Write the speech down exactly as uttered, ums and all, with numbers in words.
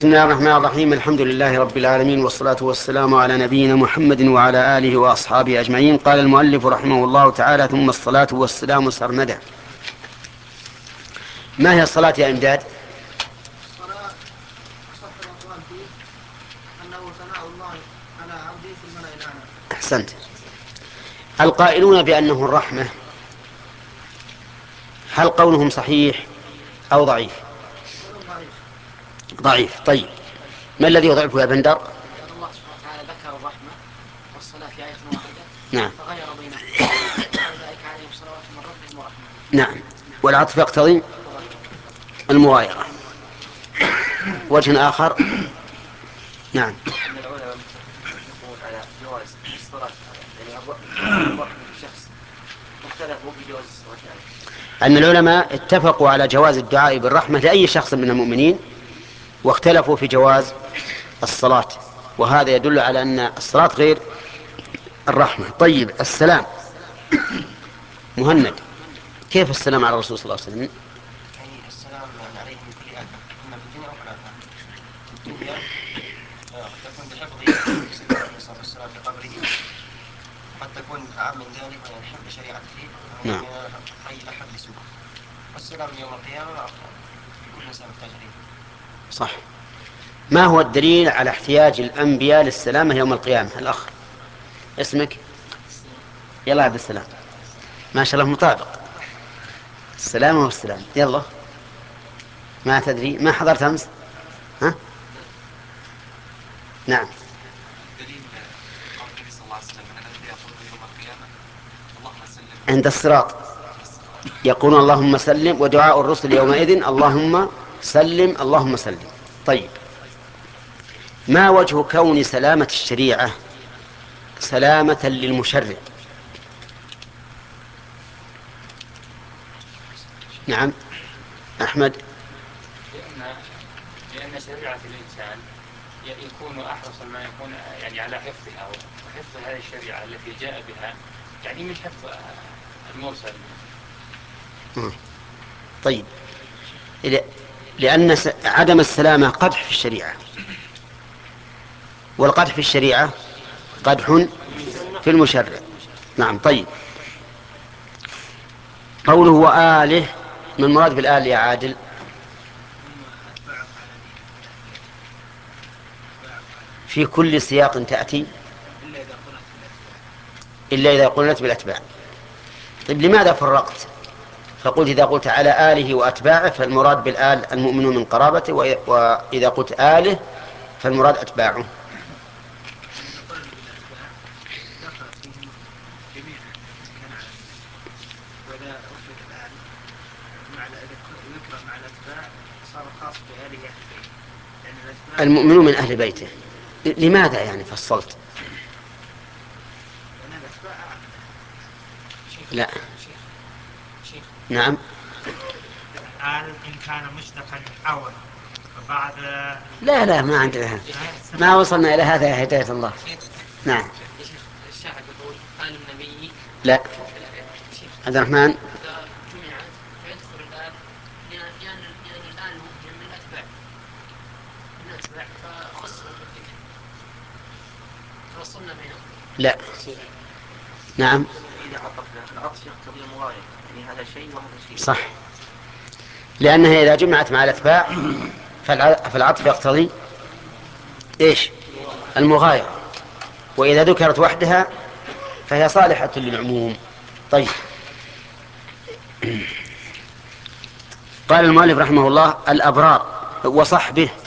بسم الله الرحمن الرحيم. الحمد لله رب العالمين، والصلاة والسلام على نبينا محمد وعلى آله وأصحابه أجمعين. قال المؤلف رحمه الله تعالى: ثم الصلاة والسلام سرمدا. ما هي الصلاة يا إمداد؟ الصلاة صح الأقوال فيه أنه ثناء الله على عبده في الملأ الأعلى. أحسنت. القائلون بأنه الرحمة، هل قولهم صحيح أو ضعيف؟ قول ضعيف. ضعيف. طيب، ما الذي يضعفه يا بندر؟ لأن الله سبحانه وتعالى ذكر الرحمة والصلاة في آية واحدة، نعم. فغير بينهما، أولئك عليهم صلوات من ربهم ورحمة. نعم، والعطف يقتضي المغايرة. وجه آخر. نعم. أن العلماء يتفقون على جواز الصلاة، يعني الرحمة الشخص مختلفوا بجواز الصلاة عليه. أن العلماء اتفقوا على جواز الدعاء بالرحمة لأي شخص من المؤمنين، واختلفوا في جواز الصلاة، وهذا يدل على أن الصلاة غير الرحمة. طيب، السلام. مهند، كيف السلام على الرسول صلى الله عليه وسلم؟ يعني السلام عليه من كل آفة، إما في الدنيا أو في الآخرة. في الدنيا قد تكون بحفظ سنة النبي صلى الله عليه وسلم في قبره، قد تكون أعم من ذلك من حفظ شريعته أو نعم. من أي أحد لسوء. والسلام يوم القيامة في كل إنسان محتاج إليه. صح. ما هو الدليل على احتياج الأنبياء للسلامة يوم القيامة؟ الأخ اسمك؟ يلا عبد السلام، ما شاء الله مطابق. السلامة والسلام. يلا، ما تدري، ما حضرت أمس؟ ها؟ نعم. دليل قول النبي صلى الله عليه وسلم أن الأنبياء يقولون يوم القيامة اللهم سلم عند الصراط يقول اللهم سلم، ودعاء الرسل يومئذ اللهم سلم اللهم سلم. طيب، ما وجه كون سلامة الشريعة سلامة للمشرع؟ نعم أحمد. لأن لأن شريعة الإنسان يكون أحرص ما يكون يعني على حفظها، وحفظ هذه الشريعة التي جاء بها يعني من حفظ المرسل. طيب، لأن عدم السلامة قدح في الشريعة، والقدح في الشريعة قدح في المشرع. نعم. طيب، قوله وآله، من مراد بالآل يا عادل؟ في كل سياق تأتي إلا إذا قلت بالأتباع. طيب، لماذا فرقت فقلت إذا قلت على آله وأتباعه فالمراد بالآل المؤمنون من قرابته، وإذا قلت آله فالمراد أتباعه؟ وإذا أفرد الآن مع ذكر مع الأتباع صار خاص بآله أهل البيت، لأن الأتباع المؤمنون من أهل بيته. لماذا يعني فصلت؟ لأن الأتباع أعم. لا. شيخ شيخ نعم. آل إن كان مشتقا أول فبعد. لا لا، ما عندنا، ما وصلنا إلى هذا يا هداية الله. نعم. يا شيخ الشاعر يقول آل النبي. لا. عبد الرحمن. إذا جمعت فيدخل الآل، لأن لأن لأن الآل مؤمن من الأتباع من الأتباع فخصوا بالذكر فوصلنا بينهم. لا. نعم. إذا عطف العطف يقتضي المغايرة، يعني هذا شيء وهذا شيء. صح، لأنها إذا جمعت مع الأتباع فالعطف يقتضي إيش؟ المغايرة، وإذا ذكرت وحدها فهي صالحة للعموم. طيب، قال المؤلف رحمه الله: الأبرار وصحبه